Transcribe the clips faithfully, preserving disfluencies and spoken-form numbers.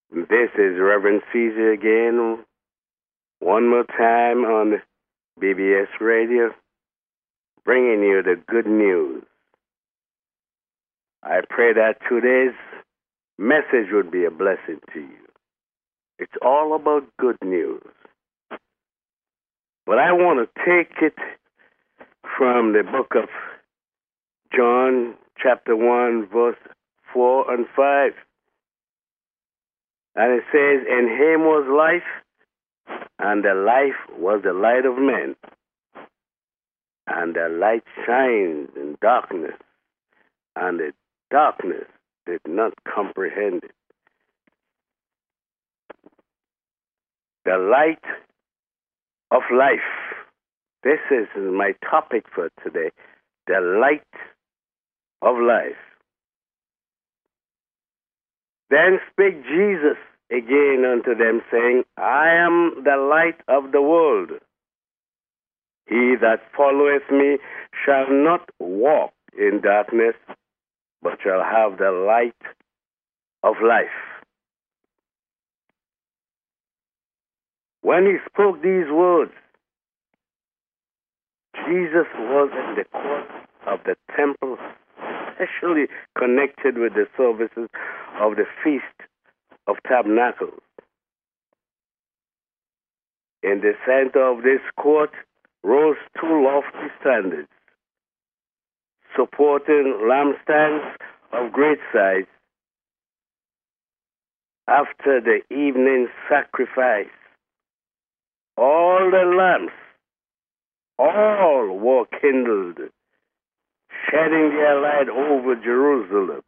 This is Reverend Caesar again, one more time on B B S Radio, bringing you the good news. I pray that today's message would be a blessing to you. It's all about good news. But I want to take it from the book of John, chapter one, verse four and five. And it says, "In him was life, and the life was the light of men. And the light shines in darkness, and the darkness did not comprehend it." The light of life. This is my topic for today. The light of life. Then spake Jesus again unto them, saying, I am the light of the world. He that followeth me shall not walk in darkness, but shall have the light of life. When he spoke these words, Jesus was in the court of the temple, especially connected with the services of the Feast of Tabernacles. In the center of this court rose two lofty standards, supporting lampstands of great size. After the evening sacrifice, all the lamps, all were kindled, shedding their light over Jerusalem.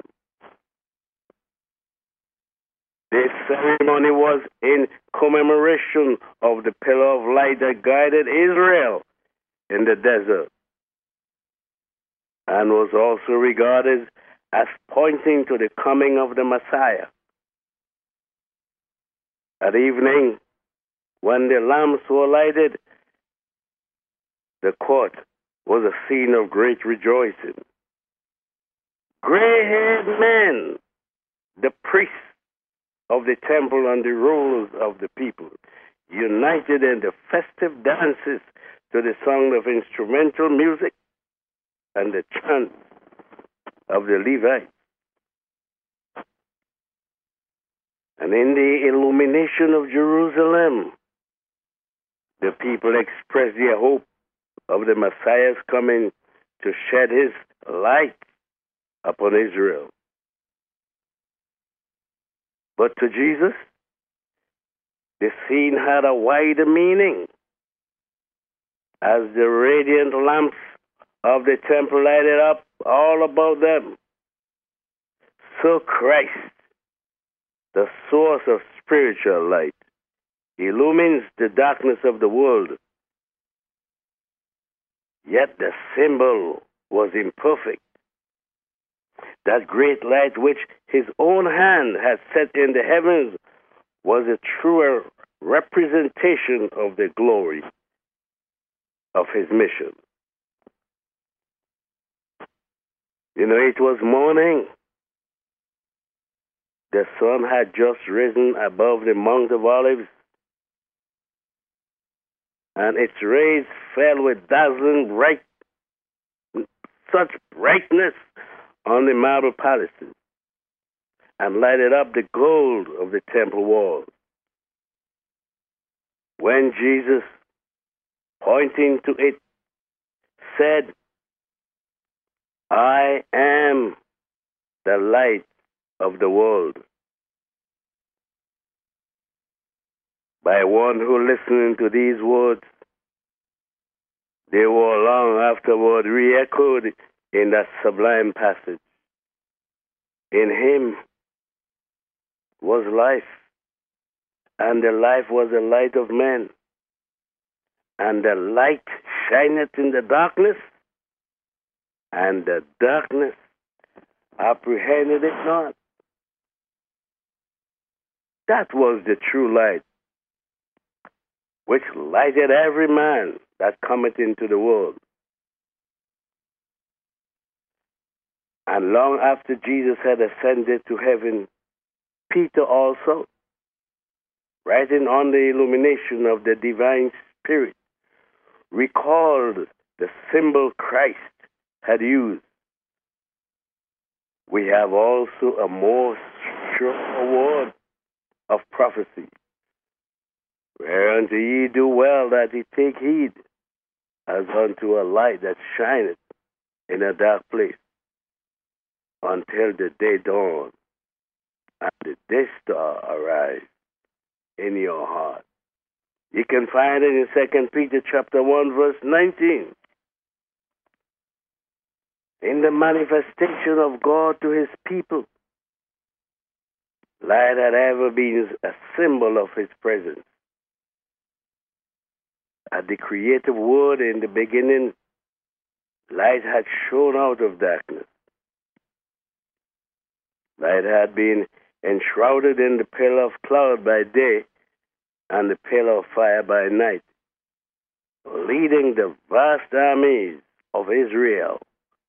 This ceremony was in commemoration of the pillar of light that guided Israel in the desert, and was also regarded as pointing to the coming of the Messiah. At evening, when the lamps were lighted, the court was a scene of great rejoicing. Gray-haired men, the priests of the temple and the rulers of the people, united in the festive dances to the sound of instrumental music and the chant of the Levites. And in the illumination of Jerusalem, the people expressed their hope of the Messiah's coming to shed his light upon Israel. But to Jesus, the scene had a wider meaning. As the radiant lamps of the temple lighted up all about them, so Christ, the source of spiritual light, illumines the darkness of the world. Yet the symbol was imperfect. That great light which his own hand had set in the heavens was a truer representation of the glory of his mission. You know, it was morning. The sun had just risen above the Mount of Olives, and its rays fell with dazzling bright, such brightness on the marble palaces, and lighted up the gold of the temple walls. When Jesus, pointing to it, said, I am the light of the world. By one who listening to these words, they were long afterward re-echoed in that sublime passage. In him was life, and the life was the light of men. And the light shineth in the darkness, and the darkness apprehended it not. That was the true light, which lighted every man that cometh into the world. And long after Jesus had ascended to heaven, Peter also, writing on the illumination of the divine spirit, recalled the symbol Christ had used. We have also a more sure word of prophecy, whereunto ye do well that ye take heed, as unto a light that shineth in a dark place, until the day dawn and the day star arise in your heart. You can find it in Second Peter chapter one, verse nineteen. In the manifestation of God to his people, light had ever been a symbol of his presence. At the creative word in the beginning, light had shone out of darkness. Light had been enshrouded in the pillar of cloud by day and the pillar of fire by night, leading the vast armies of Israel.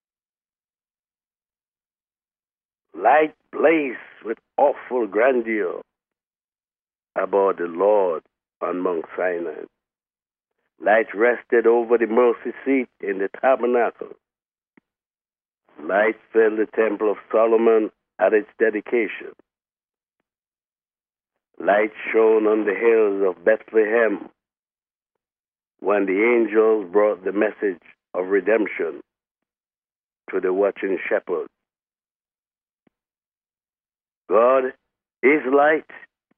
Light blazed with awful grandeur about the Lord on Mount Sinai. Light rested over the mercy seat in the tabernacle. Light filled the temple of Solomon at its dedication. Light shone on the hills of Bethlehem when the angels brought the message of redemption to the watching shepherds. God is light,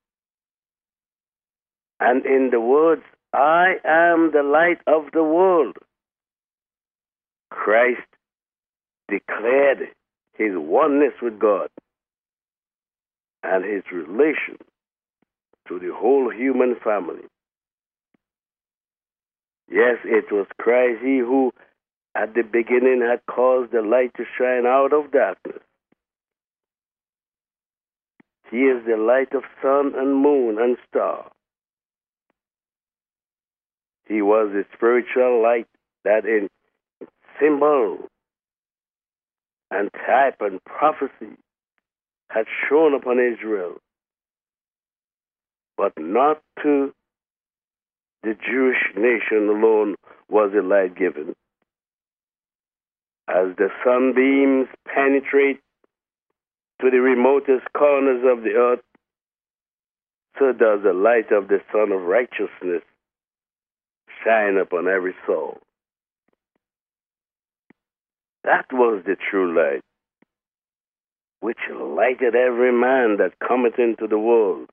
and in the words, I am the light of the world, Christ declared his oneness with God and his relation to the whole human family. Yes, it was Christ, he who at the beginning had caused the light to shine out of darkness. He is the light of sun and moon and star. He was the spiritual light that in symbol and type and prophecy had shone upon Israel, but not to the Jewish nation alone was the light given. As the sunbeams penetrate to the remotest corners of the earth, so does the light of the Son of Righteousness shine upon every soul. That was the true light, which lighted every man that cometh into the world.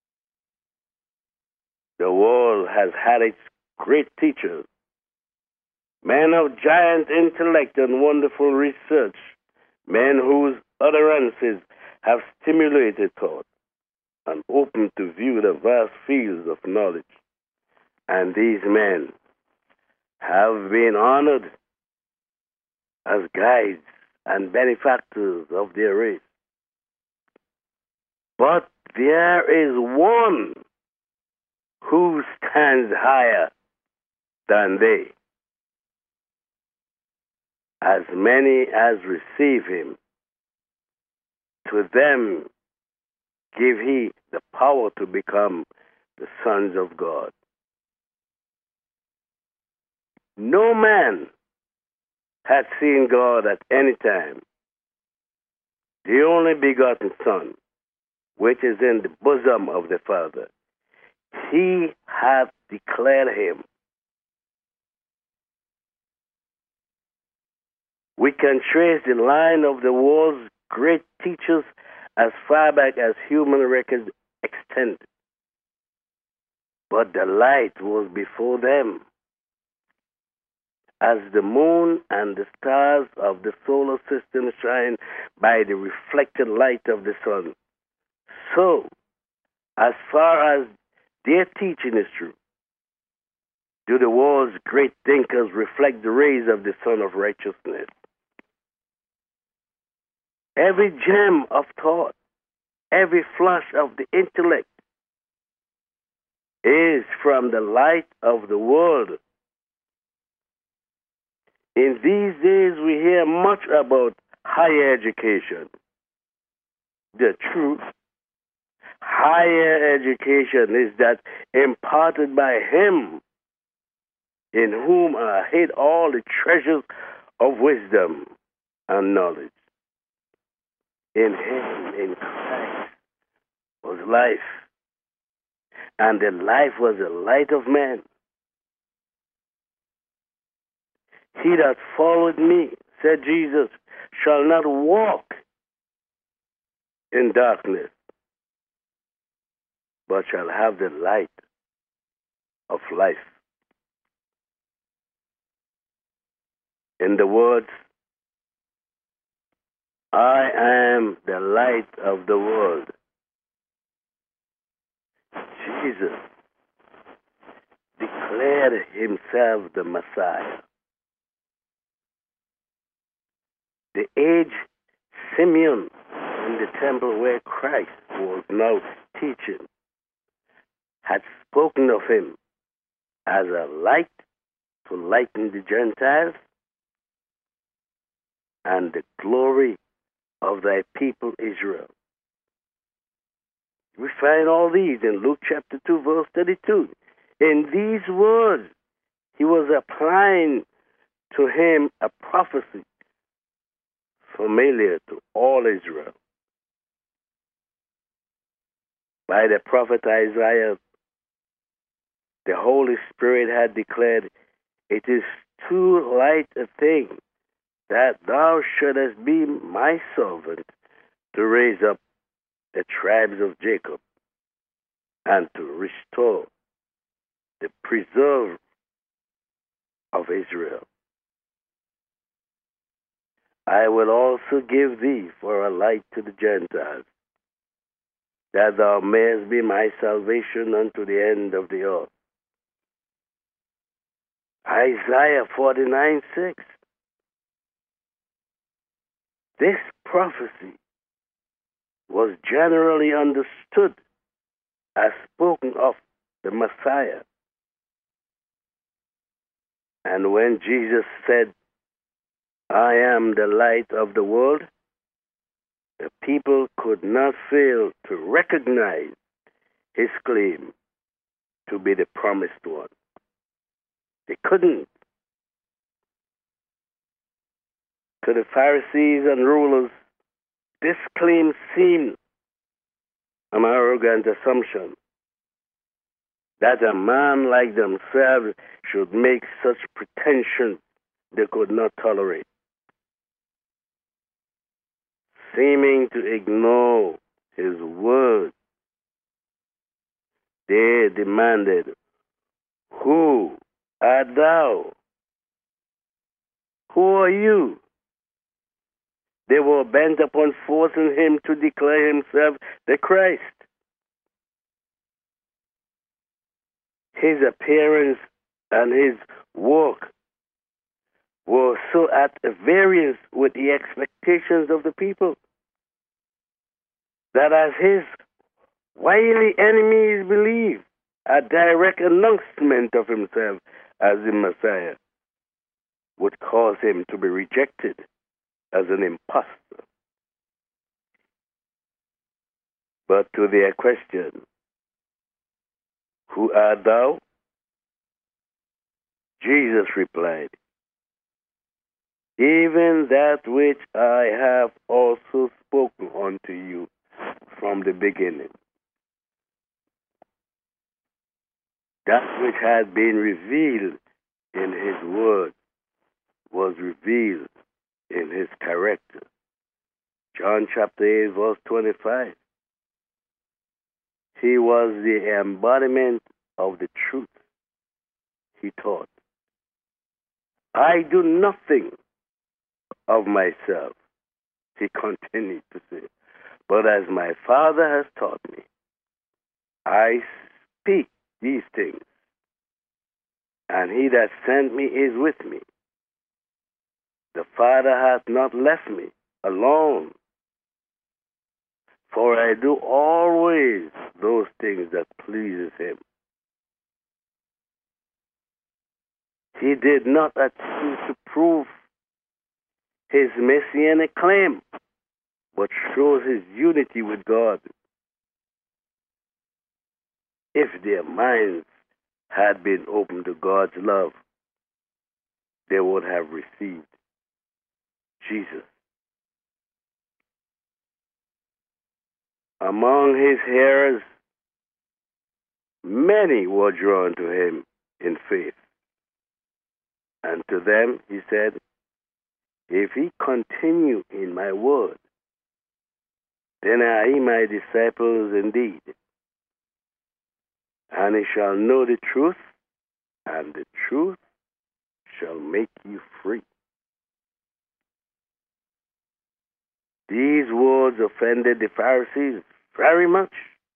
The world has had its great teachers, men of giant intellect and wonderful research, men whose utterances have stimulated thought and opened to view the vast fields of knowledge. And these men have been honored as guides and benefactors of their race. But there is one who stands higher than they. As many as receive him, to them give he the power to become the sons of God. No man had seen God at any time. The only begotten Son, which is in the bosom of the Father, he hath declared him. We can trace the line of the world's great teachers as far back as human records extend. But the light was before them. As the moon and the stars of the solar system shine by the reflected light of the sun, so, as far as their teaching is true, do the world's great thinkers reflect the rays of the Son of Righteousness. Every gem of thought, every flash of the intellect is from the light of the world. In these days, we hear much about higher education. The truth, higher education is that imparted by him, in whom are hid all the treasures of wisdom and knowledge. In him, in Christ, was life, and the life was the light of men. He that followed me, said Jesus, shall not walk in darkness, but shall have the light of life. In the words, I am the light of the world, Jesus declared himself the Messiah. The aged Simeon in the temple where Christ was now teaching had spoken of him as a light to lighten the Gentiles and the glory of thy people Israel. We find all these in Luke chapter two, verse thirty-two. In these words, he was applying to him a prophecy familiar to all Israel. By the prophet Isaiah, the Holy Spirit had declared, it is too light a thing that thou shouldest be my servant to raise up the tribes of Jacob and to restore the preserve of Israel. I will also give thee for a light to the Gentiles, that thou mayest be my salvation unto the end of the earth. Isaiah forty-nine six. This prophecy was generally understood as spoken of the Messiah. And when Jesus said, I am the light of the world, the people could not fail to recognize his claim to be the promised one. They couldn't. To the Pharisees and rulers, this claim seemed an arrogant assumption that a man like themselves should make such pretension they could not tolerate. Seeming to ignore his word, they demanded, who art thou? Who are you? They were bent upon forcing him to declare himself the Christ. His appearance and his work were so at variance with the expectations of the people that as his wily enemies believed, a direct announcement of himself as the Messiah would cause him to be rejected as an impostor. But to their question, who art thou? Jesus replied, even that which I have also spoken unto you from the beginning. That which had been revealed in his word was revealed in his character. John chapter eight, verse twenty-five. He was the embodiment of the truth he taught. I do nothing of myself, he continued to say, but as my Father has taught me, I speak these things, and he that sent me is with me. The Father hath not left me alone, for I do always those things that pleases him. He did not attempt to prove his messianic claim, but shows his unity with God. if their minds had been open to God's love, they would have received Jesus. Among his hearers, many were drawn to him in faith. And to them he said, if ye continue in my word, then are ye my disciples indeed. And ye shall know the truth, and the truth shall make you free. These words offended the Pharisees very much.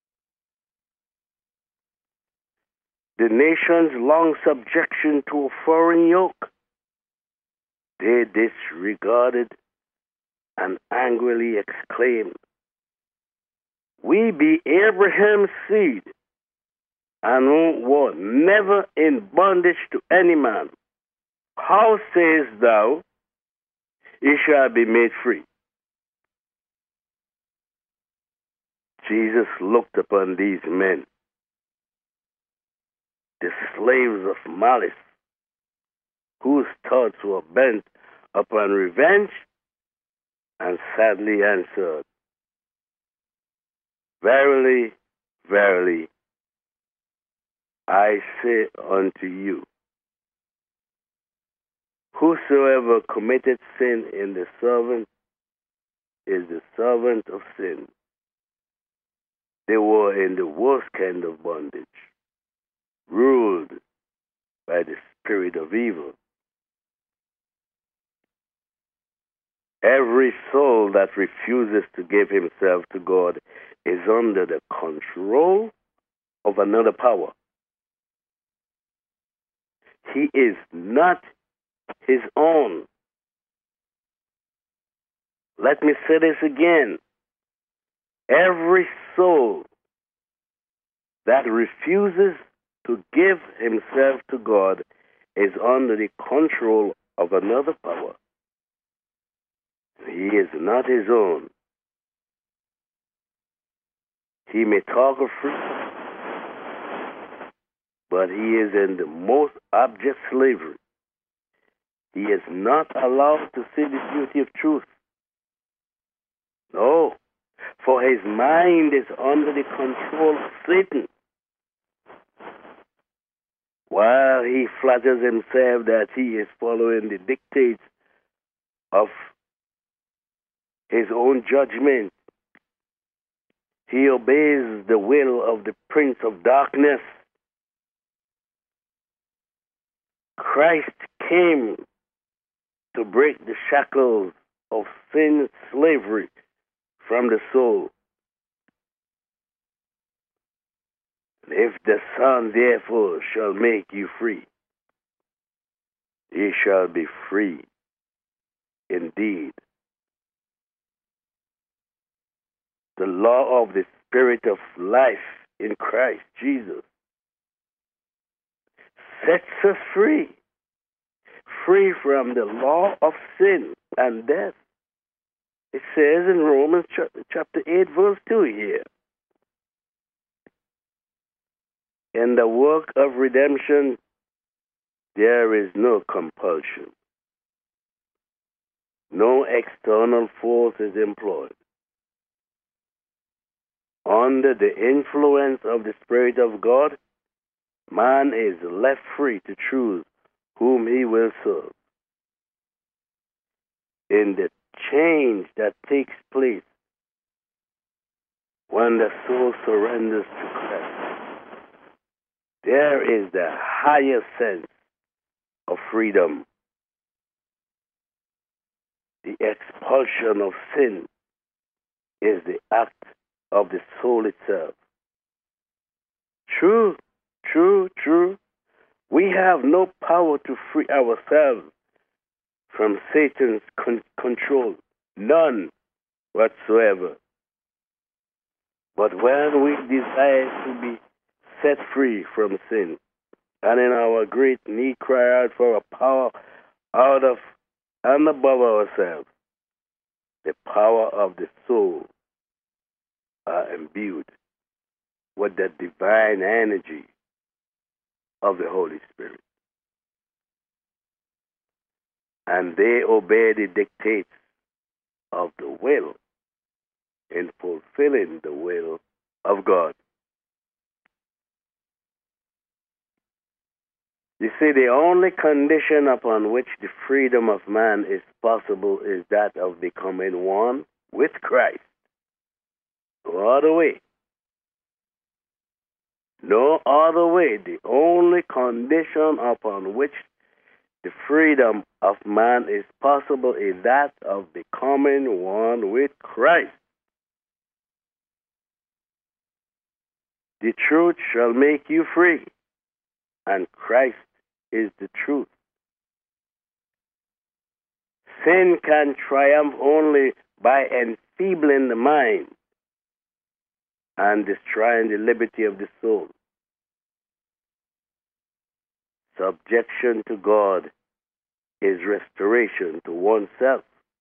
The nation's long subjection to a foreign yoke, they disregarded and angrily exclaimed, we be Abraham's seed, and were never in bondage to any man. How sayest thou, ye shall be made free? Jesus looked upon these men, the slaves of malice, whose thoughts were bent upon revenge, and sadly answered, verily, verily, I say unto you, whosoever committed sin in the servant is the servant of sin. They were in the worst kind of bondage, ruled by the spirit of evil. Every soul that refuses to give himself to God is under the control of another power. He is not his own. Let me say this again. Every soul that refuses to give himself to God is under the control of another power. He is not his own. He may talk of freedom, but he is in the most abject slavery. He is not allowed to see the beauty of truth. No, for his mind is under the control of Satan. While he flatters himself that he is following the dictates of his own judgment, he obeys the will of the Prince of Darkness. Christ came to break the shackles of sin slavery from the soul. If the Son therefore shall make you free, ye shall be free indeed. The law of the Spirit of life in Christ Jesus sets us free, free from the law of sin and death. It says in Romans chapter eight, verse two here, in the work of redemption, there is no compulsion. No external force is employed. Under the influence of the Spirit of God, man is left free to choose whom he will serve. In the change that takes place when the soul surrenders to Christ, there is the higher sense of freedom. The expulsion of sin is the act of the soul itself. True, true, true. We have no power to free ourselves from Satan's con- control. None whatsoever. But when we desire to be set free from sin, and in our great need cry out for a power out of and above ourselves, the power of the soul are imbued with the divine energy of the Holy Spirit. And they obey the dictates of the will in fulfilling the will of God. You see, the only condition upon which the freedom of man is possible is that of becoming one with Christ. No other way. No other way. The only condition upon which the freedom of man is possible is that of becoming one with Christ. The truth shall make you free, and Christ is the truth. Sin can triumph only by enfeebling the mind and destroying the liberty of the soul. Subjection to God is restoration to oneself,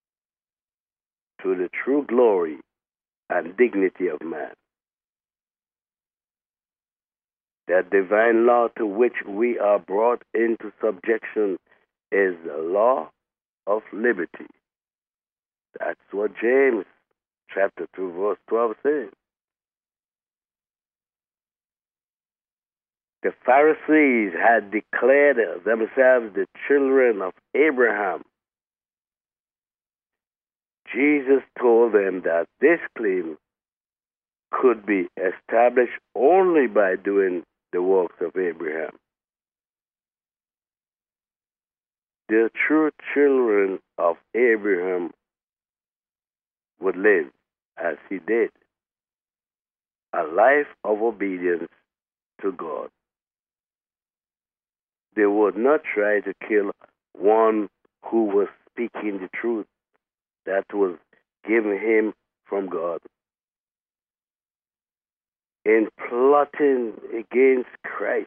to the true glory and dignity of man. The divine law to which we are brought into subjection is the law of liberty. That's what James chapter two verse twelve says. The Pharisees had declared themselves the children of Abraham. Jesus told them that this claim could be established only by doing the works of Abraham. The true children of Abraham would live as he did, a life of obedience to God. They would not try to kill one who was speaking the truth that was given him from God. In plotting against Christ,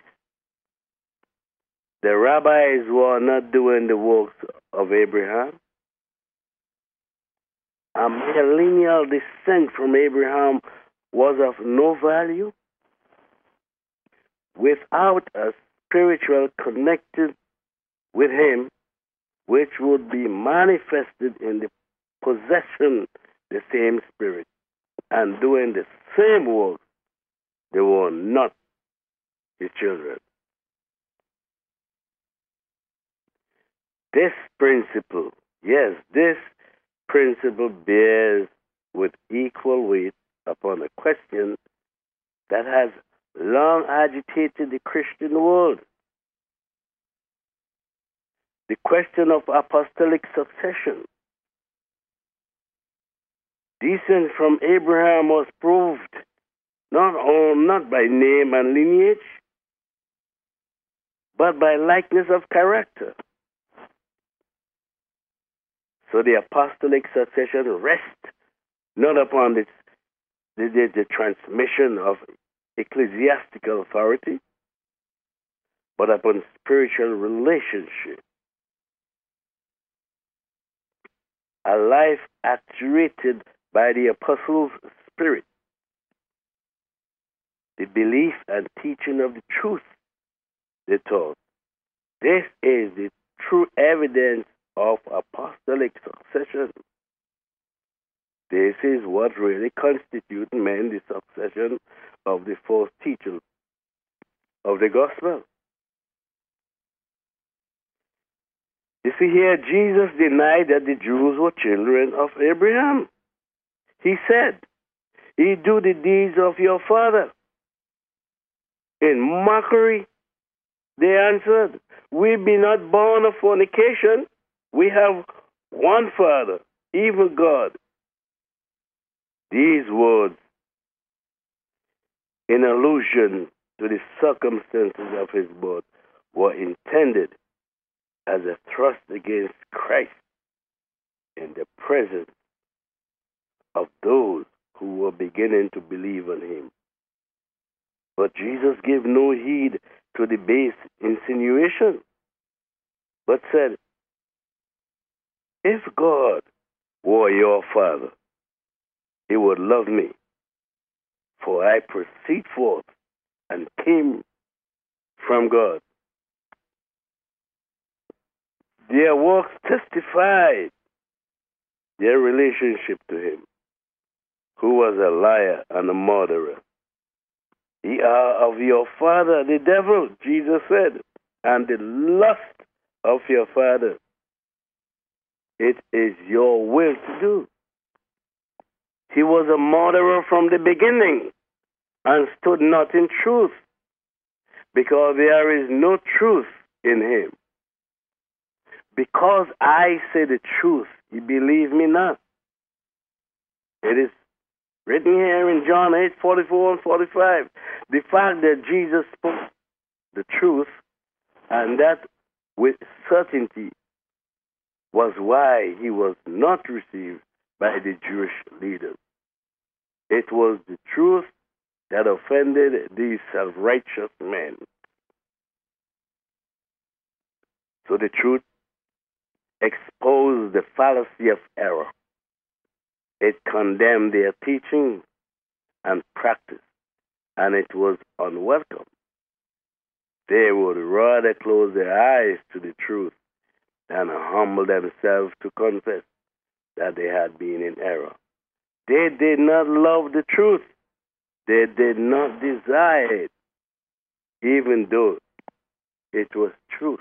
the rabbis were not doing the works of Abraham. A mere lineal descent from Abraham was of no value without a spiritual connection with him, which would be manifested in the possession the same spirit and doing the same work. They were not his children. This principle, yes, this principle bears with equal weight upon a question that has long agitated the Christian world. The question of apostolic succession. Descent from Abraham was proved not, on, not by name and lineage, but by likeness of character. So the apostolic succession rests not upon this, the, the, the transmission of ecclesiastical authority, but upon spiritual relationship. A life actuated by the apostles' spirit, the belief and teaching of the truth they taught. This is the true evidence of apostolic succession. This is what really constitutes men the succession of the false teachers of the gospel. You see here, Jesus denied that the Jews were children of Abraham. He said, "Ye do the deeds of your father." In mockery, they answered, "We be not born of fornication. We have one Father, even God." These words, in allusion to the circumstances of his birth, were intended as a thrust against Christ in the presence of those who were beginning to believe on him. But Jesus gave no heed to the base insinuation, but said, "If God were your father, he would love me, For I proceed forth and came from God. Their works testified their relationship to him, who was a liar and a murderer. Ye are of your father, the devil, Jesus said, and the lust of your father. It is your will to do. He was a murderer from the beginning and stood not in truth, because there is no truth in him. Because I say the truth, you believe me not. It is written here in John eight, forty-four and forty-five. The fact that Jesus spoke the truth, and that with certainty, was why he was not received by the Jewish leaders. It was the truth that offended these self-righteous men. So the truth exposed the fallacy of error. It condemned their teaching and practice, and it was unwelcome. They would rather close their eyes to the truth than humble themselves to confess that they had been in error. They did not love the truth. They did not desire it, even though it was truth.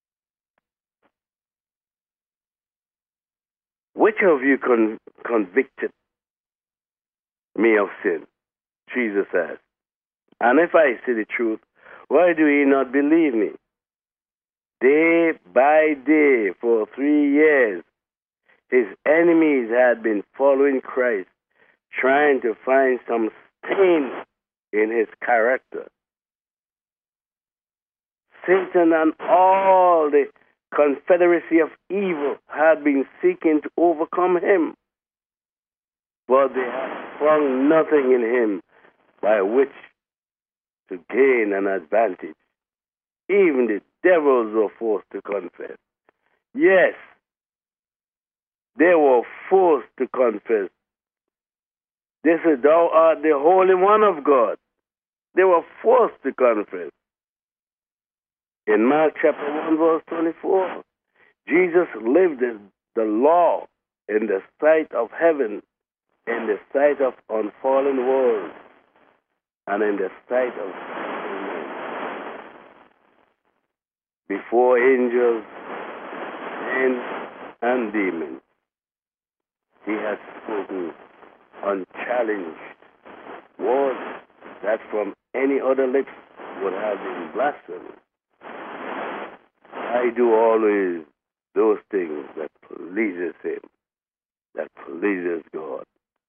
Which of you con- convicted me of sin? Jesus asked. And if I say the truth, why do ye not believe me? Day by day, for three years, his enemies had been following Christ, trying to find some stain in his character. Satan and all the confederacy of evil had been seeking to overcome him, but they had found nothing in him by which to gain an advantage. Even the devils were forced to confess. Yes, they were forced to confess. They said, thou art the Holy One of God. They were forced to confess. In Mark chapter one, verse twenty-four, Jesus lived the law in the sight of heaven, in the sight of unfallen world, and in the sight of men. Before angels, men, and demons, he has spoken unchallenged words that from any other lips would have been blasphemy. I do always those things that pleases him, that pleases God.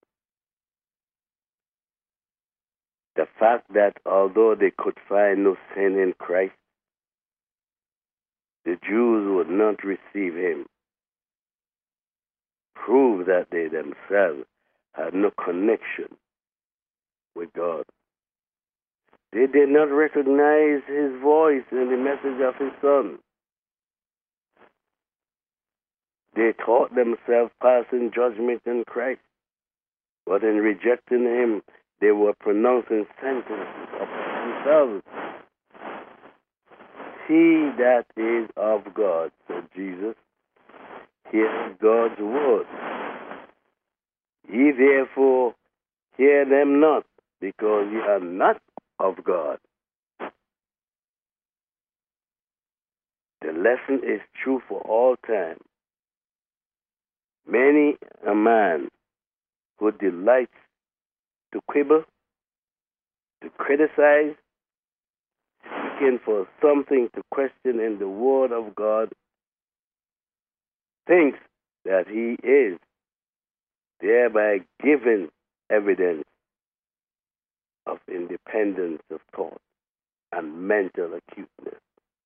The fact that although they could find no sin in Christ, the Jews would not receive him, proved that they themselves had no connection with God. They did not recognize his voice in the message of his Son. They thought themselves passing judgment in Christ, but in rejecting him, they were pronouncing sentences upon themselves. He that is of God, said Jesus, hears God's word. Ye therefore hear them not, because ye are not of God. The lesson is true for all time. Many a man who delights to quibble, to criticize, seeking for something to question in the Word of God, thinks that he is thereby giving evidence of independence of thought and mental acuteness.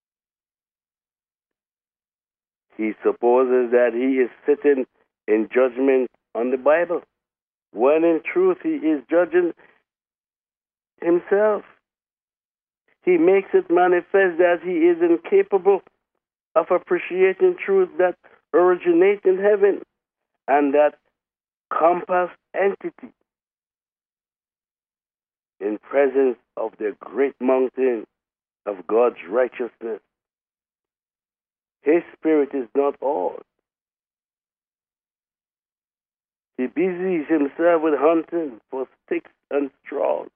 He supposes that he is sitting in judgment on the Bible, when in truth he is judging himself. He makes it manifest that he is incapable of appreciating truth that originates in heaven and that compass entity. in presence of the great mountain of God's righteousness. His spirit is not ours. He busies himself with hunting for sticks and straws,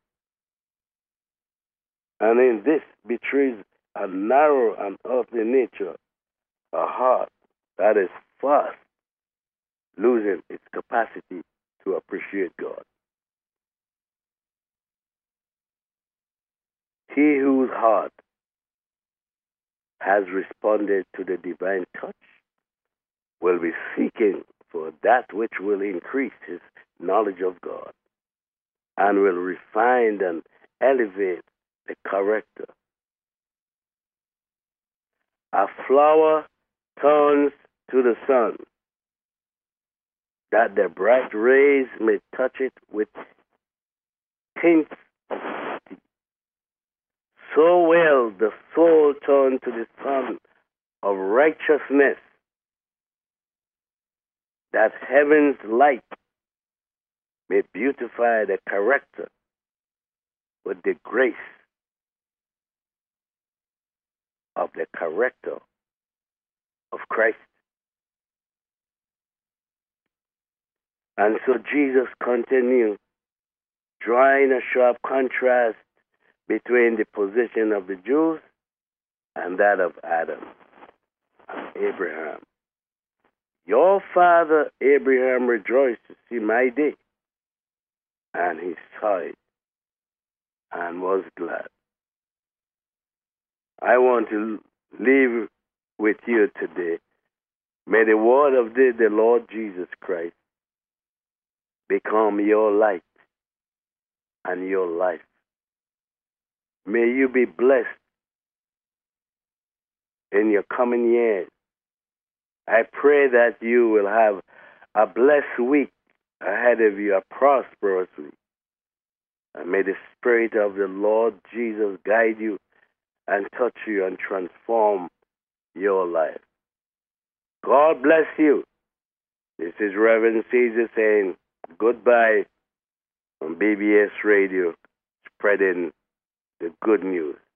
and in this betrays a narrow and earthly nature, a heart that is fast losing its capacity to appreciate God. He whose heart has responded to the divine touch will be seeking for that which will increase his knowledge of God and will refine and elevate the character. A flower turns to the sun, that the bright rays may touch it with tints of beauty. So will the soul turn to the sun of righteousness, that heaven's light may beautify the character with the grace of the character of Christ. And so Jesus continued, drawing a sharp contrast between the position of the Jews and that of Adam and Abraham. Your father Abraham rejoiced to see my day, and he saw it and was glad. I want to leave with you today. May the word of the, the Lord Jesus Christ become your light and your life. May you be blessed in your coming years. I pray that you will have a blessed week ahead of you, a prosperous week. And may the Spirit of the Lord Jesus guide you and touch you and transform your life. God bless you. This is Reverend Caesar saying goodbye on B B S Radio, spreading the good news.